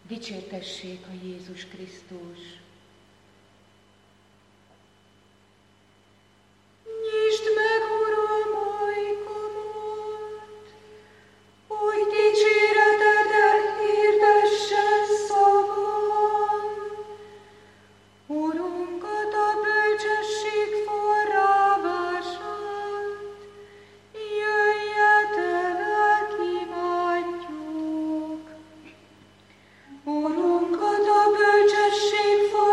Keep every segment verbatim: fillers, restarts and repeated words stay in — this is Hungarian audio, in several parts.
Dicsértessék a Jézus Krisztus! Nyisd meg, Uram, ajkamat, hogy dicséretedet hirdessen szavam. Urunkat, a bölcsesség forrását, jöjjetek, imádjuk. Urunkat, a bölcsesség forrását,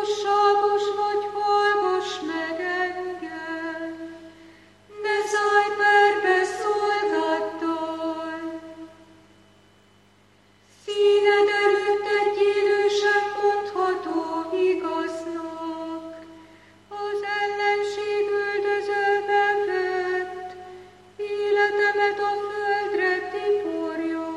igazságos vagy, hallgass meg engem, ne szállj perbe szolgáddal. Színed előtt egy élő sem mondható igaznak, az ellenség üldözölbe vett, életemet a földre tiporja.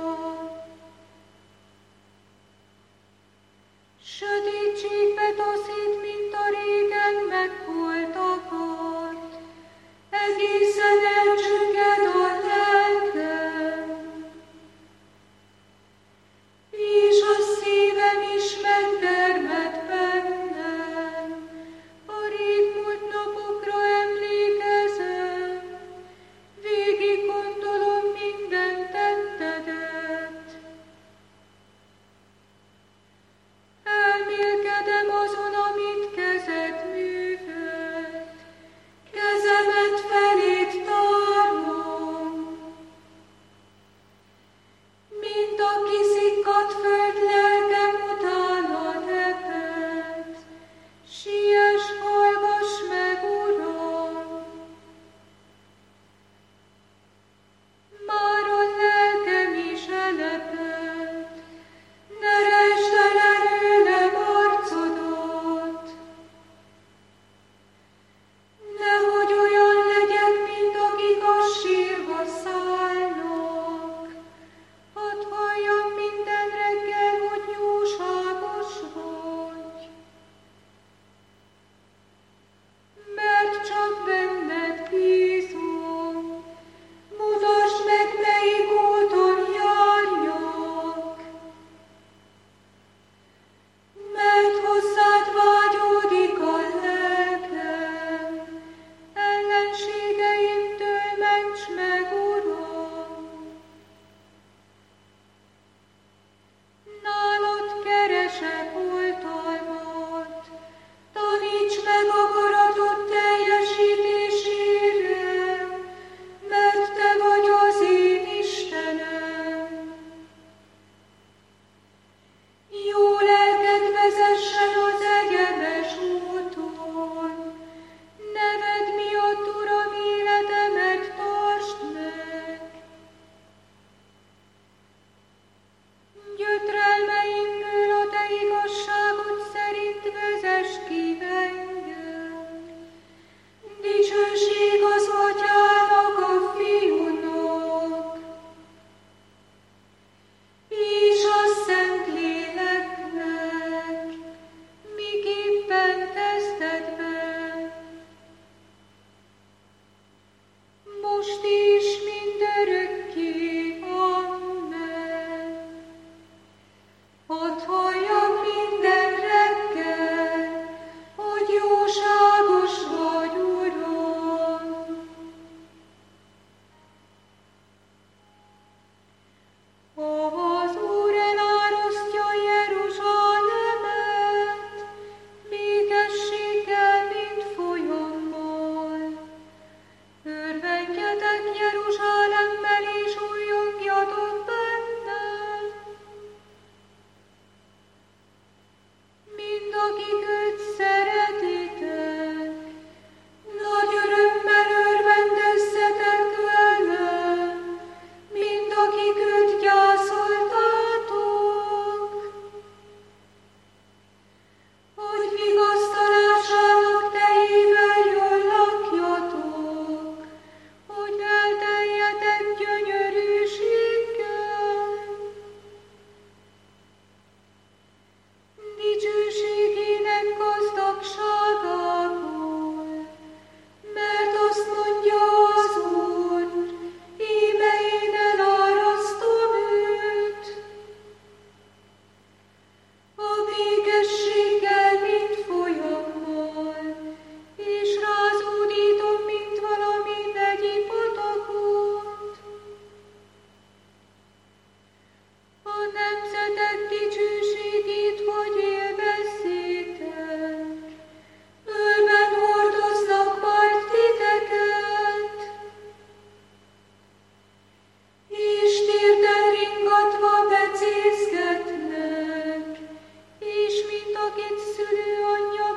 Sötétségbe taszít, mint a régen megholtakat, egészen elcsügged a lelkem, és a szívem is megdermed bennem, a régmúlt napokra emlékezem, végig gondolom minden tettedet. Elmélkedem azon, amit kezed művelt, kezemet feléd tárnom. Mint a kiszikkadt föld, lelkem utána reped, siess, hallgass meg, Uram! Már a lelkem is eleped, ne rejtsd el előlem arcodat. Nehogy olyan legyek, mint akik a sírba szállnak, hadd halljam minden reggel, hogy jóságos vagy. Mert csak benned bízom, mutasd meg, melyik úton járjak. Mert hozzád vágyódik a lelkem, ellenségeimtől ments meg, Uram. Nálad keresek oltalmat, taníts meg akaratod teljesítésére, mert te vagy az én Istenem. Jó lelked vezessen az egyenes úton, neved miatt, Uram, életemet tartsd meg. Gyötrelmeimből a te igazságod szerint vezess ki engem. Dicsőség az Atyának, a Fiúnak, és a Szentléleknek, miképpen kezdetben, most is mindörökké. Amen. Hadd halljam minden reggel, hogy jóságos vagy, Uram. Az Úr elárasztja Jeruzsálemet, békességgel, mint folyammal. Örvendjetek Jeruzsálemmel, és újjongjatok bennem. Mind akik őt szeretitek, nagy örömmel örvendezzetek vele, mind akik őt gyászoltátok, hogy vigasztalásának tejével jól lakjatok, hogy elteljetek gyönyörűséggel. Dicsőségének gazdagságából, mert azt mondja az Úr, íme én elárasztom őt. A békességgel, mint folyammal, és rázúdítom, mint valami vegyi patakot. A nemzetek dicsőségét hogy élvezzétek, őrben hordoznak majd titeket, és térden ringatva becézgetnek, és mint akit szülőanyja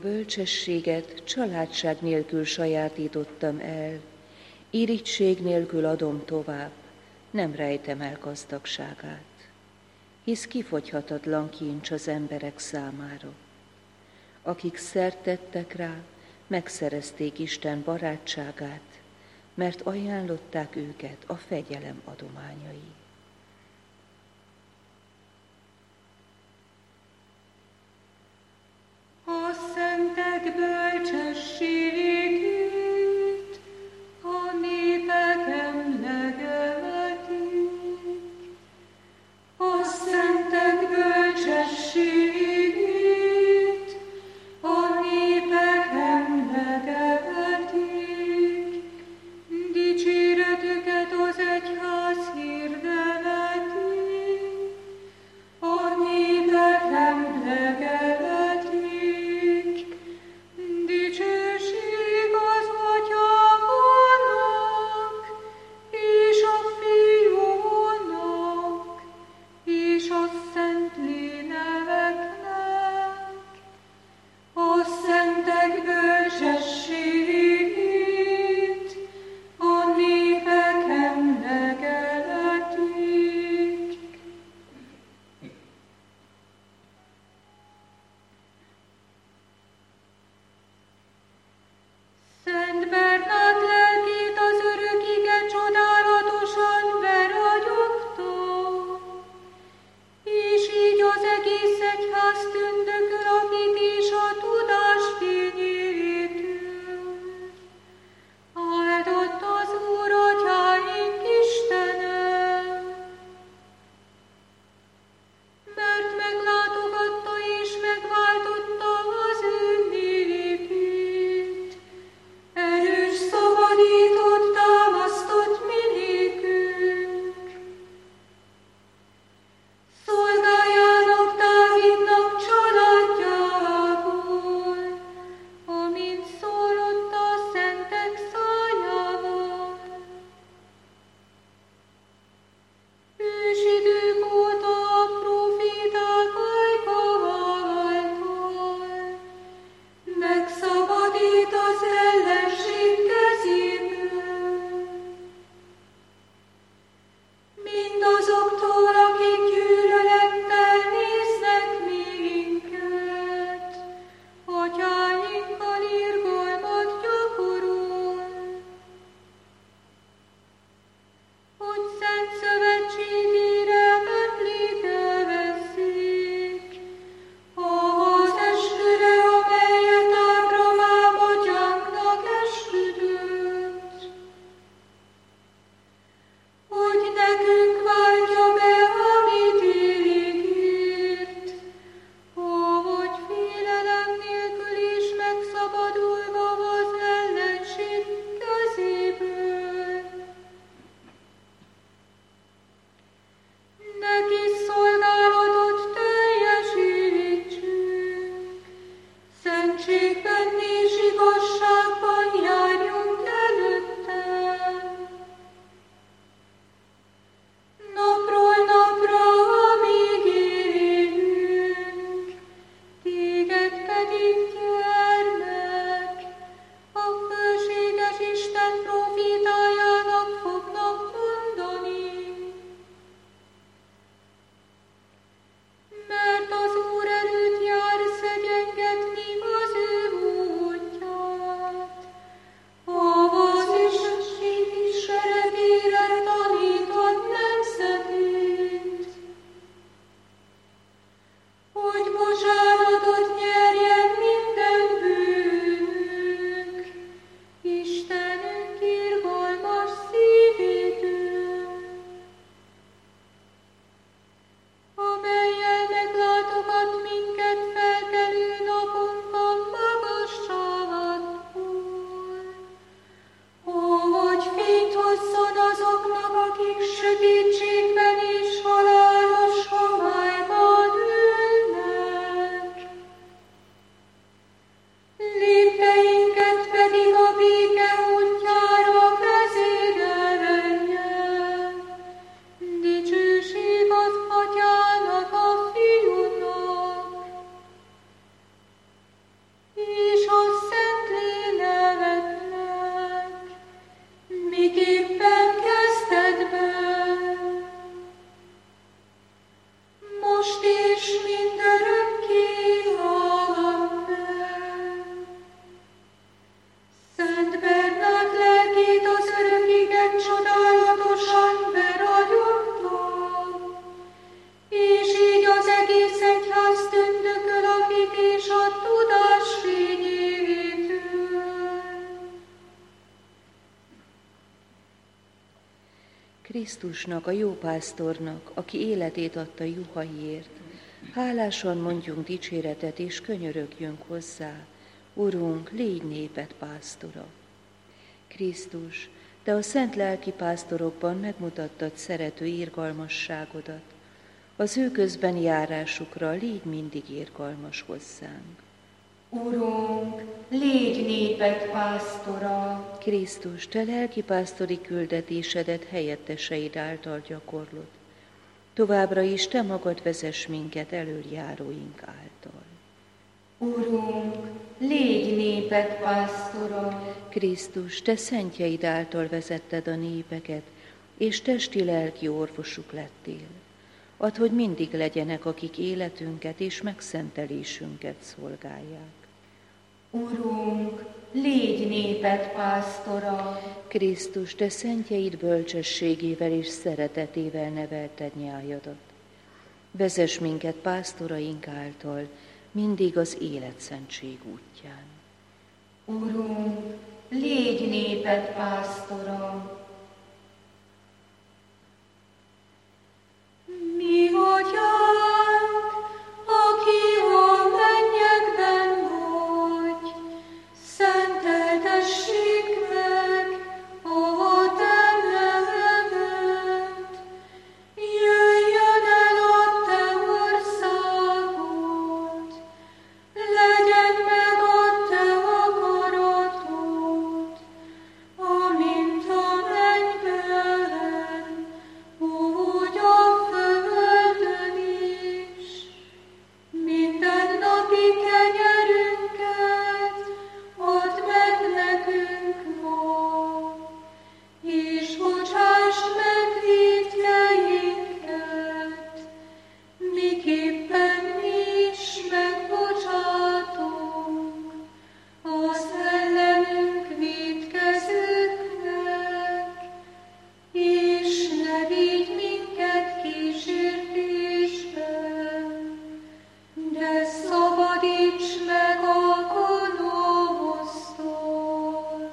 bölcsességet családság nélkül sajátítottam el, irigység nélkül adom tovább, nem rejtem el gazdagságát. Hisz kifogyhatatlan kincs az emberek számára. Akik szert tettek rá, megszerezték Isten barátságát, mert ajánlották őket a fegyelem adományai. A szentek bölcsességét a népek emlegetik. A szentek bölcsességét a népek emlegetik. Dicséretüket az egyház hirdet. Krisztusnak, a jó pásztornak, aki életét adta juhaiért, hálásan mondjunk dicséretet, és könyörögjünk hozzá. Urunk, légy néped pásztora. Krisztus, te a szent lelki pásztorokban megmutattad szerető irgalmasságodat. Az ő közben járásukra légy mindig irgalmas hozzánk. Urunk, légy néped pásztora. Krisztus, te lelki pásztori küldetésedet helyetteseid által gyakorlod. Továbbra is te magad vezess minket elöljáróink által. Urunk, légy néped pásztora. Krisztus, te szentjeid által vezetted a népeket, és testi-lelki orvosuk lettél. Add, hogy mindig legyenek, akik életünket és megszentelésünket szolgálják. Urunk, légy néped pásztora. Krisztus, te szentjeid bölcsességével és szeretetével nevelted nyájadat. Vezess minket pásztoraink által, mindig az életszentség útján. Urunk, légy néped pásztora. Mi atyánk, aki a mennyekben vagy, szenteltessék meg a te neved. Jöjjön el a te országod, legyen meg a te akaratod, amint a mennyben, úgy a földön is. Mindennapi kenyerünket add meg nekünk ma, és bocsásd meg vétkeinket, miképpen mi is megbocsátunk az ellenünk vétkezőknek, és ne vigy minket kísértésbe, de szabadíts meg a gonosztól.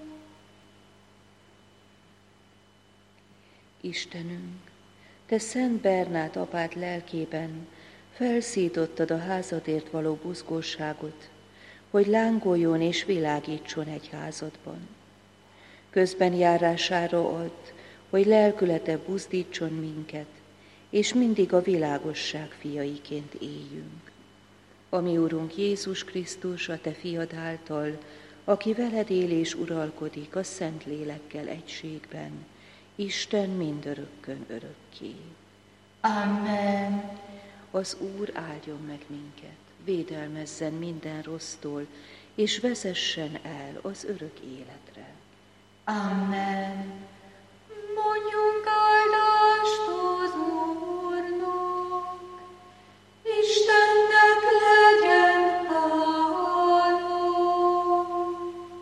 Istenünk, te Szent Bernát apát lelkében felszítottad a házadért való buzgóságot, hogy lángoljon és világítson egy házadban. Közben járására add, hogy lelkülete buzdítson minket, és mindig a világosság fiaiként éljünk. Ami Urunk Jézus Krisztus, a te fiad által, aki veled él és uralkodik a Szent Lélekkel egységben, Isten mindörökkön örökké. Amen. Az Úr áldjon meg minket, védelmezzen minden rossztól, és vezessen el az örök életre. Amen. Mondjunk áldást az Úrnak, Istennek legyen hála.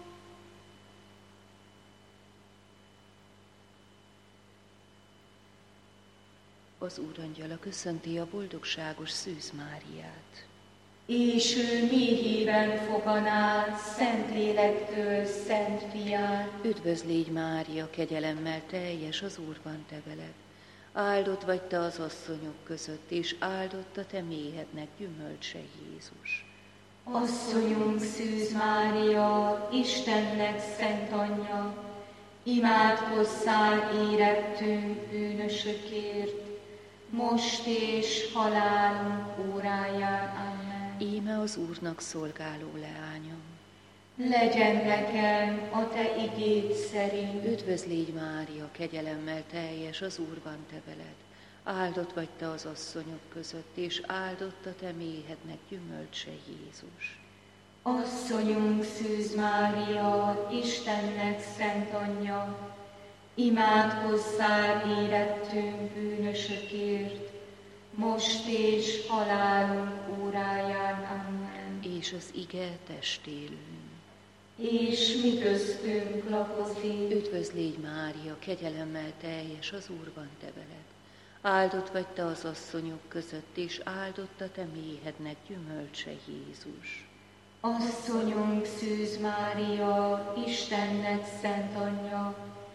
Az Úrangyala köszönti a boldogságos Szűz Máriát. És ő méhében foganál Szentlélektől Szent Fiát. Üdvözl légy, Mária, kegyelemmel teljes, az Úr van te veled. Áldott vagy te az asszonyok között, és áldott a te méhednek gyümölcse Jézus. Asszonyunk Szűz Mária, Istennek szent anyja, imádkozzál érettünk bűnösökért, most és halálunk óráján. Amen. Íme az Úrnak szolgáló leányom. Legyen nekem a te igéd szerint. Üdvözl légy, Mária, kegyelemmel teljes, az Úr van te veled. Áldott vagy te az asszonyok között, és áldott a te méhednek gyümölcse Jézus. Asszonyunk Szűz Mária, Istennek szent anyja, imádkozzál érettünk bűnösökért, most és halálunk óráján. Amen. És az ige testélőn. És mi köztünk lakozik. Üdvözl légy, Mária, kegyelemmel teljes, az Úr van te veled. Áldott vagy te az asszonyok között, és áldott a te méhednek gyümölcse Jézus. Asszonyunk Szűz Mária, Istennek szent anyja,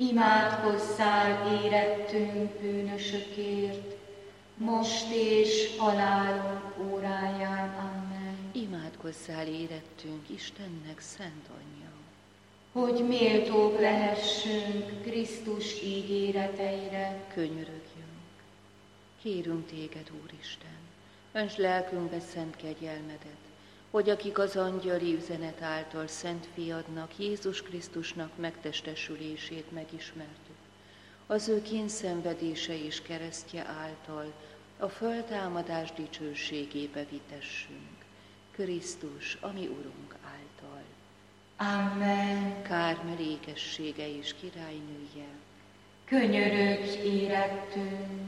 Imádkozzál érettünk bűnösökért, most és halálunk óráján. Amen. Imádkozzál érettünk Istennek szent anyja, hogy méltók lehessünk Krisztus ígéreteire. könyörögjünk. Kérünk téged, Úristen, öntsd lelkünkbe szent kegyelmedet, hogy akik az angyali üzenet által szent fiadnak, Jézus Krisztusnak megtestesülését megismertük, az ő kényszenvedése és keresztje által a föltámadás dicsőségébe vitessünk. Krisztus, ami Urunk által. Amen. Kármel ékessége és királynője, Könyörögj érettünk.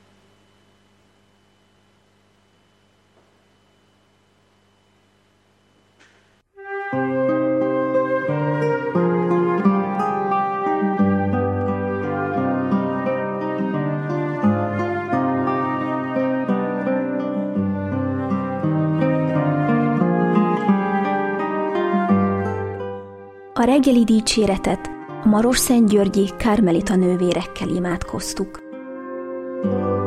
A reggeli dicséretet a Marosszentgyörgyi Kármelita nővérekkel imádkoztuk.